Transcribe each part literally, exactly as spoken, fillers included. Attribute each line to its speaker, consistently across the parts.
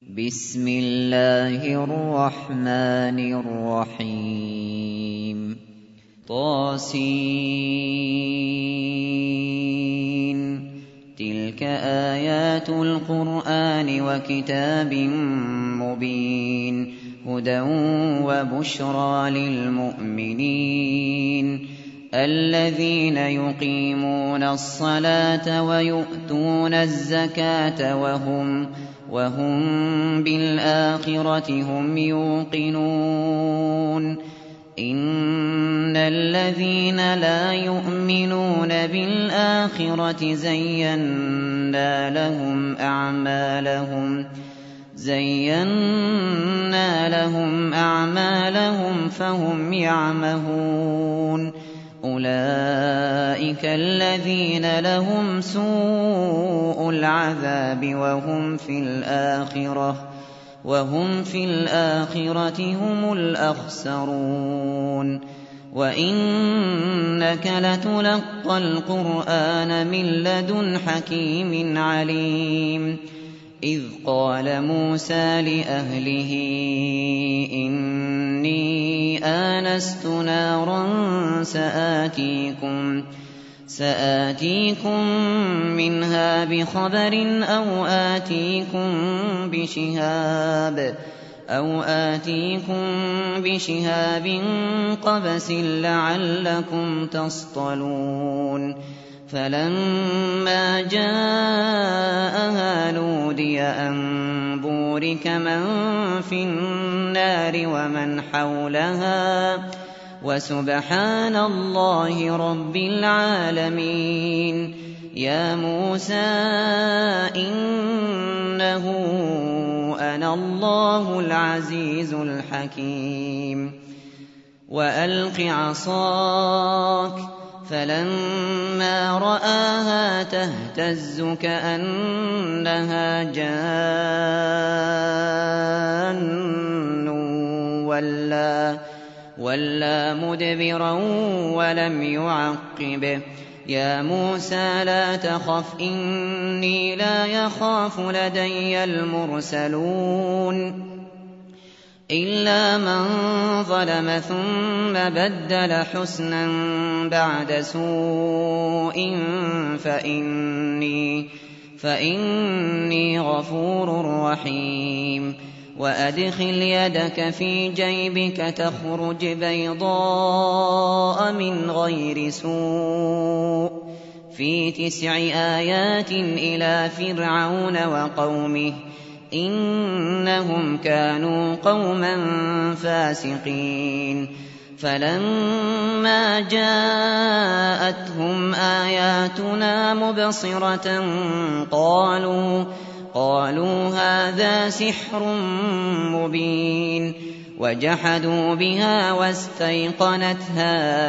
Speaker 1: بسم الله الرحمن الرحيم طاسين تلك آيات القرآن وكتاب مبين هدى وبشرى للمؤمنين الذين يقيمون الصلاة ويؤتون الزكاة وهم وهم بالآخرة هم يوقنون إن الذين لا يؤمنون بالآخرة زينا لهم أعمالهم زينا لهم أعمالهم فهم يعمهون أولئك الذين لهم سوء العذاب وهم في الآخرة وهم في الآخرة هم الأخسرون وإنك لتلقى القرآن من لدن حكيم عليم إذ قال موسى لأهله إني آنست نارا سآتيكم سآتيكم منها بخبر أو آتيكم بشهاب أو آتيكم بشهاب قبس لعلكم تصطلون فلما جاءها نودي أن بورك من في النار ومن حولها وسبحان الله رب العالمين يا موسى إنه أنا الله العزيز الحكيم وألق عصاك فلما رآها تهتز كأنها جان ولا ولا مدبرا ولم يعقب يا موسى لا تخف إني لا يخاف لدي المرسلون إلا من ظلم ثم بدل حسنا بعد سوء فإني, فإني غفور رحيم وأدخل يدك في جيبك تخرج بيضاء من غير سوء في تسع آيات إلى فرعون وقومه إنهم كانوا قوما فاسقين فلما جاءتهم آياتنا مبصرة قالوا قالوا هذا سحر مبين وجحدوا بها واستيقنتها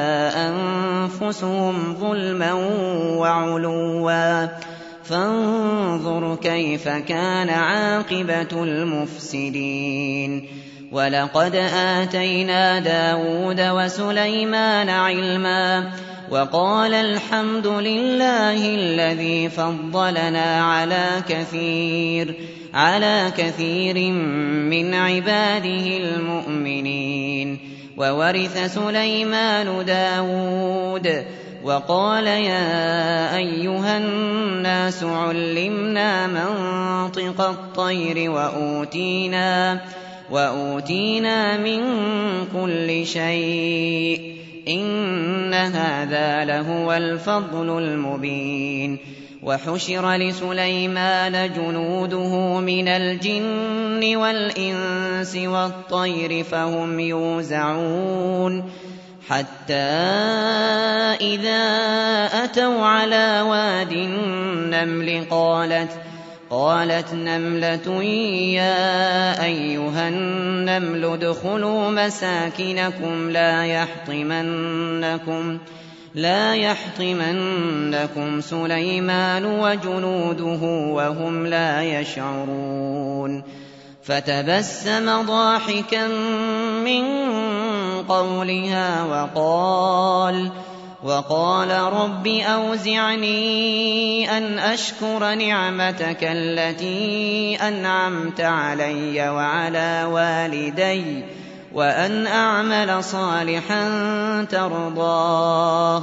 Speaker 1: أنفسهم ظلما وعلوا فانظر كيف كان عاقبة المفسدين ولقد آتينا داود وسليمان علما وقال الحمد لله الذي فضلنا على كثير على كثير من عباده المؤمنين وورث سليمان داود وقال يا أيها الناس علمنا منطق الطير وأوتينا وأوتينا من كل شيء إن هذا لهو الفضل المبين وحشر لسليمان جنوده من الجن والإنس والطير فهم يوزعون حتى إذا أتوا على واد النمل قالت قالت نملة يا أيها النمل ادخلوا مساكنكم لا يحطمنكم لا يحطمنكم سليمان وجنوده وهم لا يشعرون فتبسم ضاحكا من قولها وقال وقال رب أوزعني أن أشكر نعمتك التي أنعمت علي وعلى والدي وأن أعمل صالحا ترضاه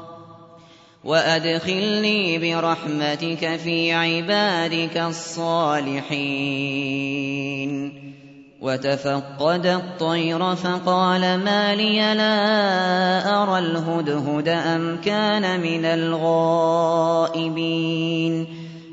Speaker 1: وأدخلني برحمتك في عبادك الصالحين. وتفقد الطير فقال ما لي لا أرى الهدهد أم كان من الغائبين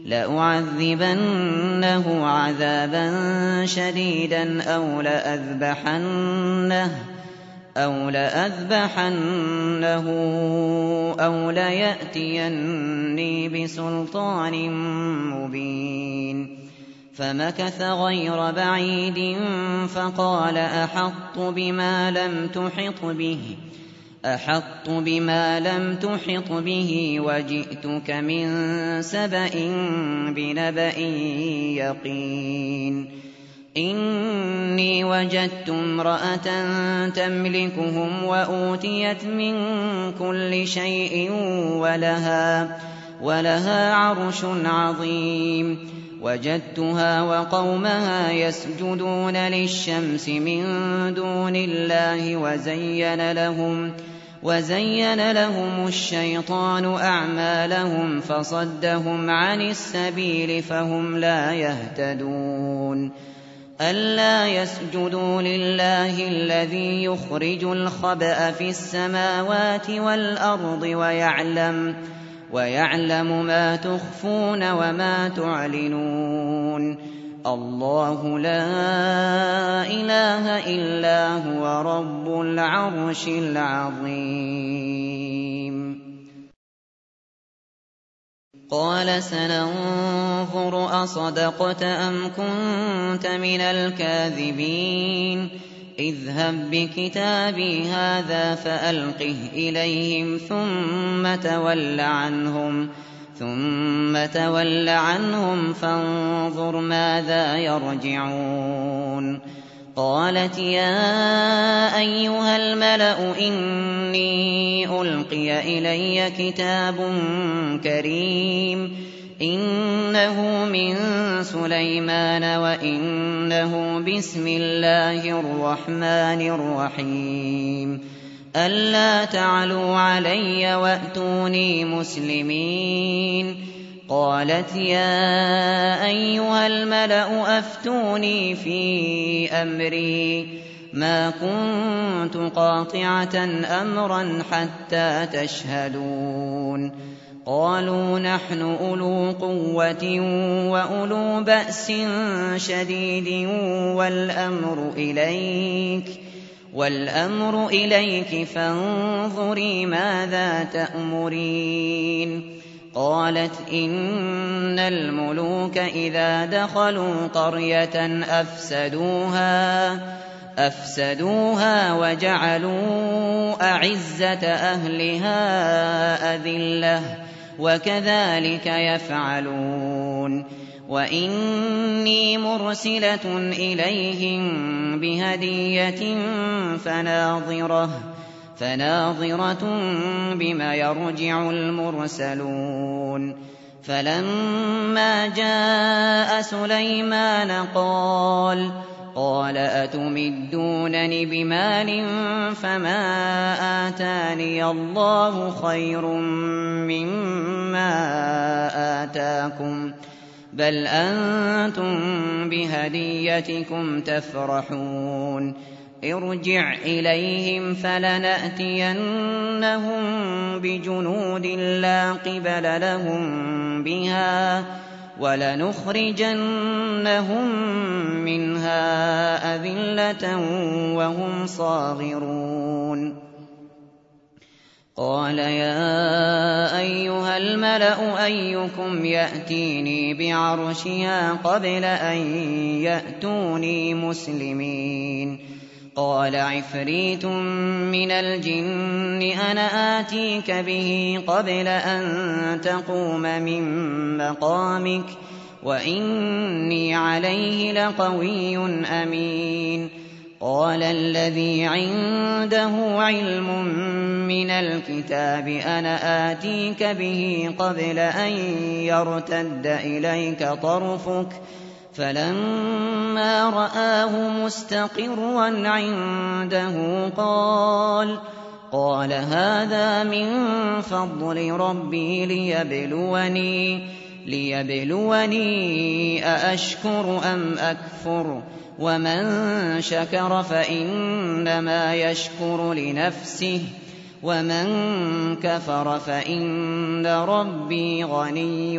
Speaker 1: لأعذبنه عذابا شديدا أو لأذبحنه أو لأذبحنه أو ليأتيني بسلطان مبين. فمكث غير بعيد فقال أحطت بما لم تحط به أحطت بما لم تحط به وجئتك من سبأ بنبأ يقين. إني وجدت امرأة تملكهم وأوتيت من كل شيء ولها, ولها عرش عظيم. وجدتها وقومها يسجدون للشمس من دون الله وزين لهم, وزين لهم الشيطان أعمالهم فصدهم عن السبيل فهم لا يهتدون. ألا يسجدوا لله الذي يخرج الخبأ في السماوات والأرض ويعلم ويعلم ما تخفون وما تعلنون. الله لا إله إلا هو رب العرش العظيم. قال سننظر أصدقت أم كنت من الكاذبين. اذهب بكتابي هذا فألقه إليهم ثم تول عنهم ثم تول عنهم فانظر ماذا يرجعون. قالت يا أيها الملأ إني ألقي إلي كتاب كريم إنه من سليمان وإنه بسم الله الرحمن الرحيم ألا تعلوا علي وأتوني مسلمين. قالت يا أيها الملأ أفتوني في أمري ما كنت قاطعة أمرا حتى تشهدون. قالوا نحن أولو قوة وأولو بأس شديد والأمر إليك والأمر إليك فانظري ماذا تأمرين. قالت إن الملوك إذا دخلوا قرية أفسدوها أفسدوها وجعلوا أعزة أهلها أذلة وكذلك يفعلون. وإني مرسلة إليهم بهدية فناظرة فناظرة بما يرجع المرسلون. فلما جاء سليمان قال قال أتمدونني بمال فما آتاني الله خير مما آتاكم بل أنتم بهديتكم تفرحون. ارجع إليهم فلنأتينهم بجنود لا قبل لهم بها ولنخرجنهم منها أذلة وهم صاغرون. قال يا أيها الملأ أيكم يأتيني بعرشها قبل أن يأتوني مسلمين. قال عفريت من الجن أنا آتيك به قبل أن تقوم من مقامك وإني عليه لقوي أمين. قال الذي عنده علم من الكتاب أنا آتيك به قبل أن يرتد إليك طرفك فلما رآه مستقرا عنده قال قال هذا من فضل ربي ليبلوني ليبلوني أأشكر أم أكفر ومن شكر فإنما يشكر لنفسه ومن كفر فإن ربي غني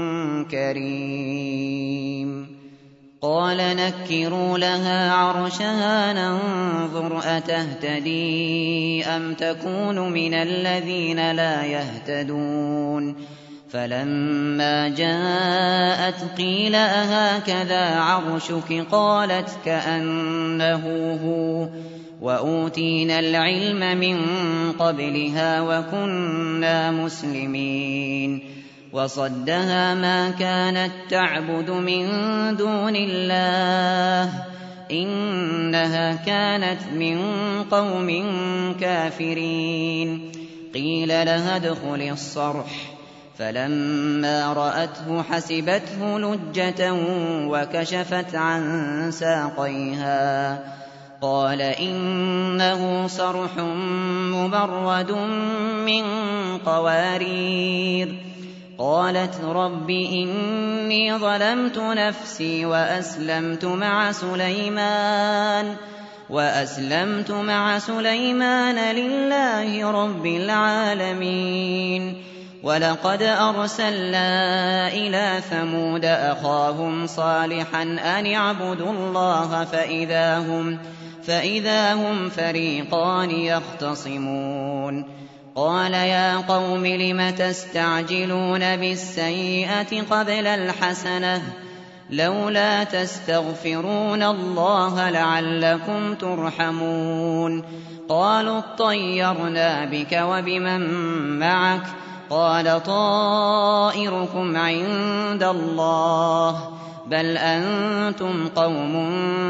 Speaker 1: كريم قال نكروا لها عرشها ننظر أتهتدي أم تكون من الذين لا يهتدون فلما جاءت قيل أهكذا عرشك قالت كأنه هو وأوتينا العلم من قبلها وكنا مسلمين وصدها ما كانت تعبد من دون الله إنها كانت من قوم كافرين قيل لها ادخل الصرح فلما رأته حسبته لجة وكشفت عن ساقيها قال إنه صرح مبرد من قوارير قالت رب إني ظلمت نفسي وأسلمت مع سليمان وأسلمت مع سليمان لله رب العالمين ولقد أرسلنا إلى ثمود أخاهم صالحا أن اعبدوا الله فإذا هم, فإذا هم فريقان يختصمون قال يا قوم لم تستعجلون بالسيئة قبل الحسنة لولا تستغفرون الله لعلكم ترحمون قالوا اطيرنا بك وبمن معك قال طائركم عند الله بل أنتم قوم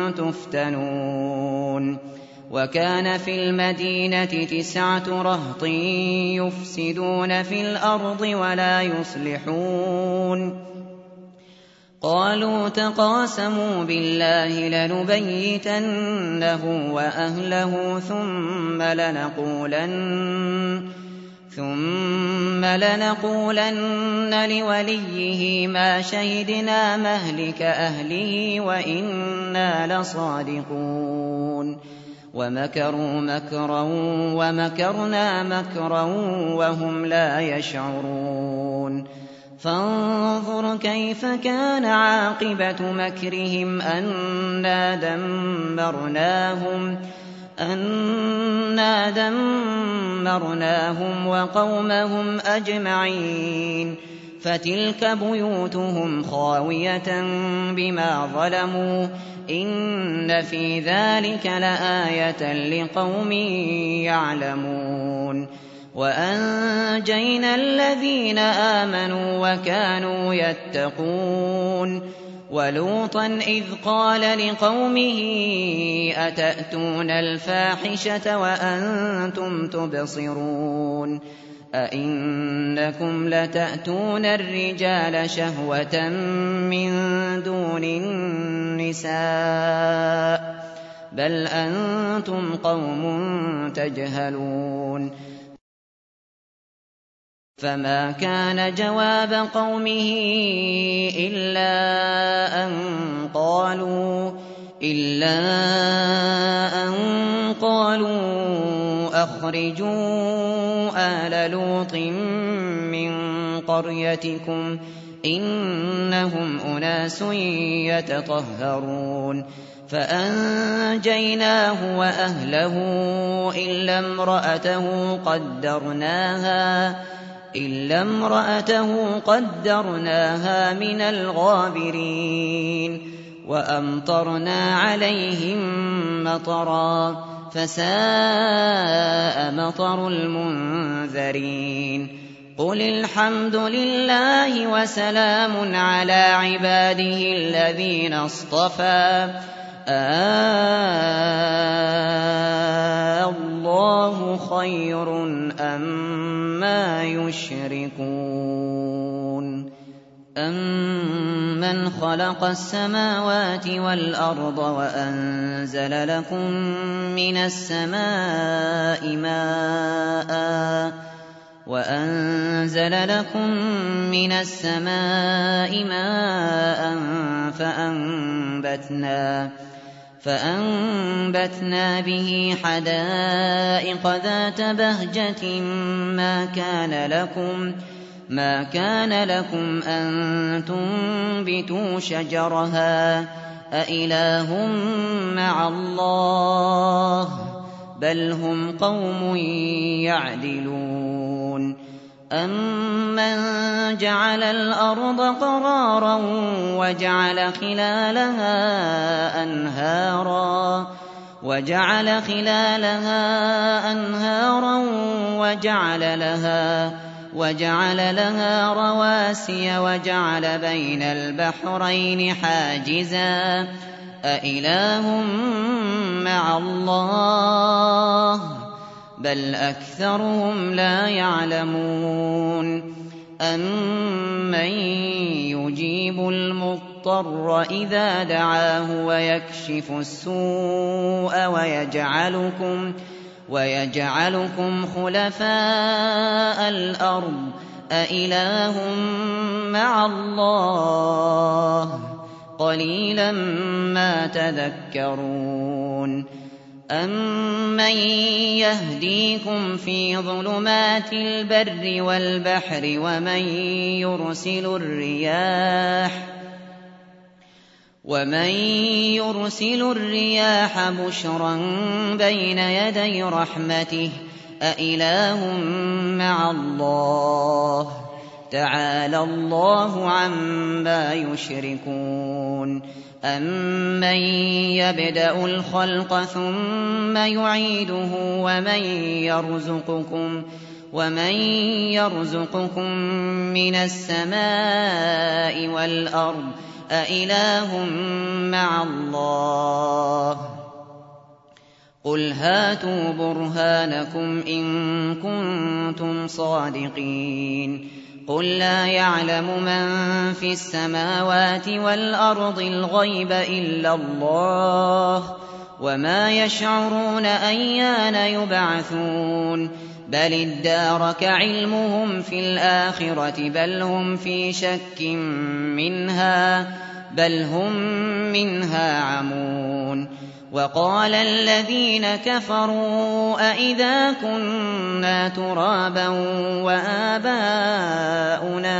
Speaker 1: تفتنون وكان في المدينة تسعة رهط يفسدون في الأرض ولا يصلحون قالوا تقاسموا بالله لنبيتنه وأهله ثم لنقولن ثم لنقولن لوليه ما شهدنا مهلك أهله وإنا لصادقون ومكروا مكرا ومكرنا مكرا وهم لا يشعرون فانظر كيف كان عاقبة مكرهم أنا دمرناهم أنا دمرناهم وقومهم أجمعين فتلك بيوتهم خاوية بما ظلموا إن في ذلك لآية لقوم يعلمون وأنجينا الذين آمنوا وكانوا يتقون ولوطا إذ قال لقومه أتأتون الفاحشة وأنتم تبصرون أئنكم لتأتون الرجال شهوة من دون النساء بل أنتم قوم تجهلون فما كان جواب قومه إلا أن قالوا إلا أن قالوا أخرجوا آل لوط من قريتكم إنهم أناس يتطهرون فأنجيناه وأهله إلا امرأته قدرناها إلا امرأته قدرناها من الغابرين وأمطرنا عليهم مطرا فساء مطر المنذرين قل الحمد لله وسلام على عباده الذين اصطفى أَاللَّهُ خَيْرٌ أَمَّا يُشْرِكُونَ أَمَّنْ خَلَقَ السَّمَاوَاتِ وَالْأَرْضَ وَأَنزَلَ لَكُم مِّنَ السَّمَاءِ مَاءً وَأَنزَلَ لَكُم مِّنَ السَّمَاءِ مَاءً فَأَنبَتْنَا فَأَنبَتْنَا بِهِ حَدَائِقَ ذَاتَ بَهْجَةٍ مَّا كَانَ لَكُمْ ما كان لكم أن تنبتوا شجرها أإله مع الله بل هم قوم يعدلون أمن جعل الأرض قرارا وجعل خلالها أنهارا وجعل خلالها أنهارا وجعل لها وجعل لها رواسي وجعل بين البحرين حاجزا أإله مع الله بل أكثرهم لا يعلمون أمن يجيب المضطر إذا دعاه ويكشف السوء ويجعلكم ويجعلكم خلفاء الأرض أإله مع الله قليلا ما تذكرون أمن يهديكم في ظلمات البر والبحر ومن يرسل الرياح ومن يرسل الرياح بشرا بين يدي رحمته أإله مع الله تعالى الله عما يشركون أمن يبدأ الخلق ثم يعيده ومن يرزقكم ومن يرزقكم من السماء والأرض أإله مع الله قل هاتوا برهانكم إن كنتم صادقين قل لا يعلم من في السماوات والأرض الغيب إلا الله وما يشعرون أيان يبعثون بل ادارك علمهم في الآخرة بل هم في شك منها بل هم منها عمون وقال الذين كفروا أئذا كنا ترابا وآباؤنا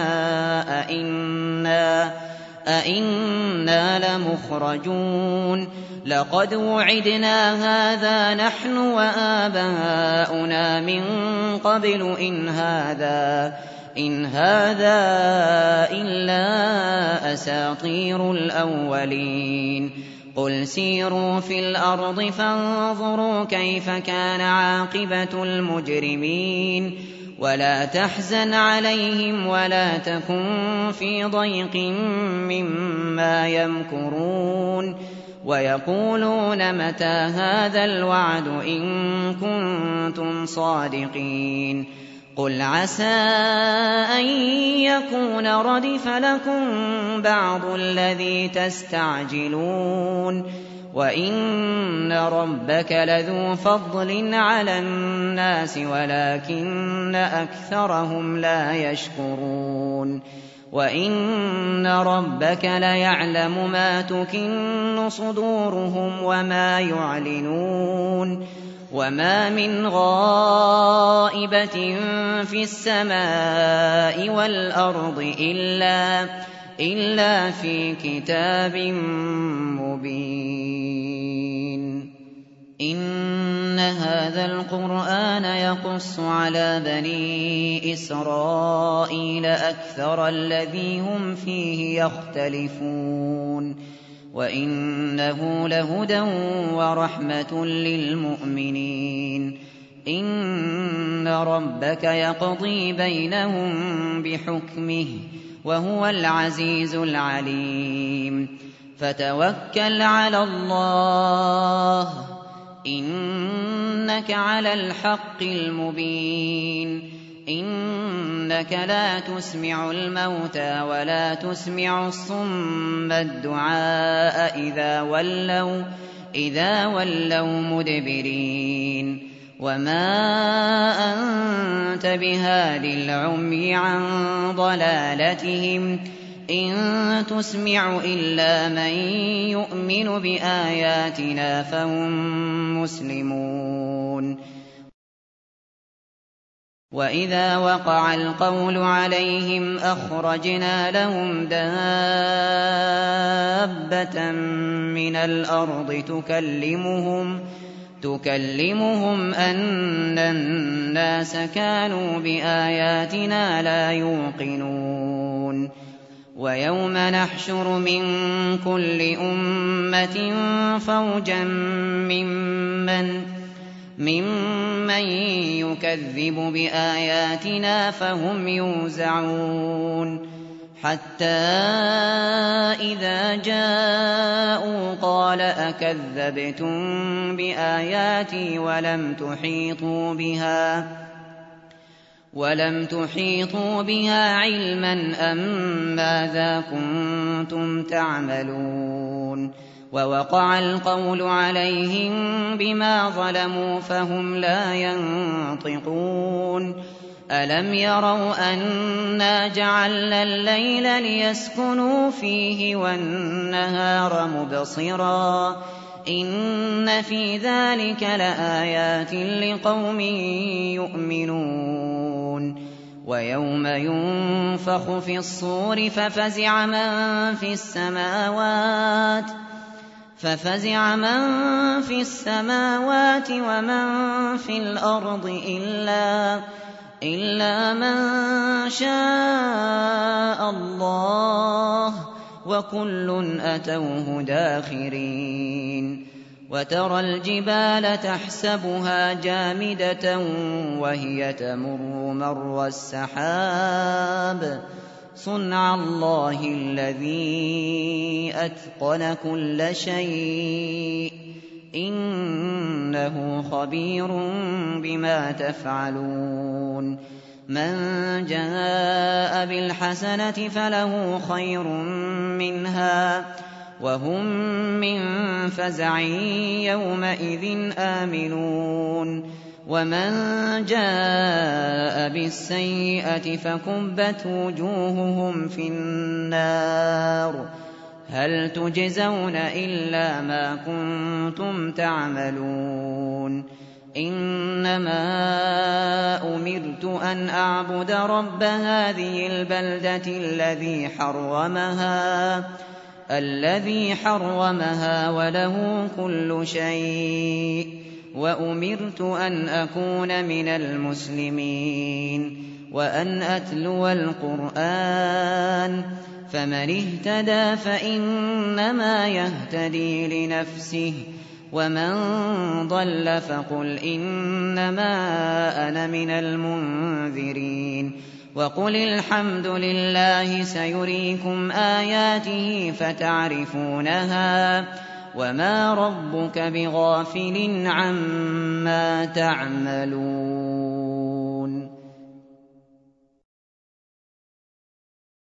Speaker 1: أئنا أئنا لمخرجون لقد وعدنا هذا نحن وآباؤنا من قبل إن هذا إن هذا إلا أساطير الأولين قل سيروا في الأرض فانظروا كيف كان عاقبة المجرمين ولا تحزن عليهم ولا تكن في ضيق مما يمكرون ويقولون متى هذا الوعد إن كنتم صادقين قل عسى أن يكون ردف لكم بعض الذي تستعجلون وإن ربك لذو فضل على الناس ولكن أكثرهم لا يشكرون وإن ربك ليعلم ما تكن صدورهم وما يعلنون وما من غائبة في السماء والأرض إلا إلا في كتاب مبين إن هذا القرآن يقص على بني إسرائيل أكثر الذي هم فيه يختلفون وإنه لهدى ورحمة للمؤمنين إن ربك يقضي بينهم بحكمه وهو العزيز العليم فتوكل على الله إنك على الحق المبين إنك لا تسمع الموتى ولا تسمع الصم الدعاء إذا ولوا إذا ولوا مدبرين وما أنت بهاد العمي عن ضلالتهم إن تسمع إلا من يؤمن بآياتنا فهم مسلمون وإذا وقع القول عليهم أخرجنا لهم دابة من الأرض تكلمهم تكلمهم أن الناس كانوا بآياتنا لا يوقنون ويوم نحشر من كل أمة فوجا ممن ممن يكذب بآياتنا فهم يوزعون حتى إذا جاءوا قال أكذبتم بآياتي ولم تحيطوا بها ولم تحيطوا بها علما أم ماذا كنتم تعملون ووقع القول عليهم بما ظلموا فهم لا ينطقون ألم يروا أنا جعلنا الليل ليسكنوا فيه والنهار مبصرا إن في ذلك لآيات لقوم يؤمنون ويوم ينفخ في الصور ففزع من في السماوات ففزع من في السماوات ومن في الأرض إلا إلا من شاء الله وكل أتوه داخرين وترى الجبال تحسبها جامدة وهي تمر مر السحاب صنع الله الذي أتقن كل شيء إنه خبير بما تفعلون من جاء بالحسنة فله خير منها وهم من فزع يومئذ آمنون ومن جاء بالسيئة فكبت وجوههم في النار هل تجزون إلا ما كنتم تعملون إنما أمرت أن أعبد رب هذه البلدة الذي حرمها الذي حرمها وله كل شيء وأمرت أن أكون من المسلمين وأن أتلو القرآن فمن اهتدى فإنما يهتدي لنفسه ومن ضل فقل إنما أنا من المنذرين وقل الحمد لله سيريكم آياته فتعرفونها وما ربك بغافل عما تعملون